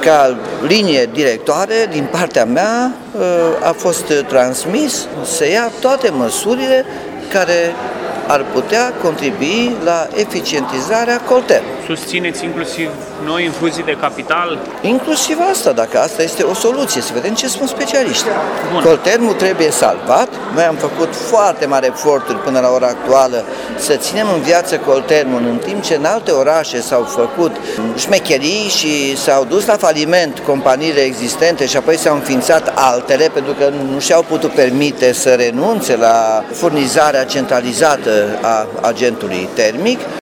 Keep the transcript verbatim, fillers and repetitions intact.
ca linie directoare din partea mea a fost transmis să ia toate măsurile care ar putea contribui la eficientizarea Colterm. Susțineți inclusiv noi infuzii de capital? Inclusiv asta, dacă asta este o soluție, să vedem ce spun specialiștii. Bun. Coltermul trebuie salvat. Noi am făcut foarte mari eforturi până la ora actuală să ținem în viață Coltermul, în timp ce în alte orașe s-au făcut șmecherii și s-au dus la faliment companiile existente și apoi s-au înființat altele pentru că nu și-au putut permite să renunțe la furnizarea centralizată a agentului termic.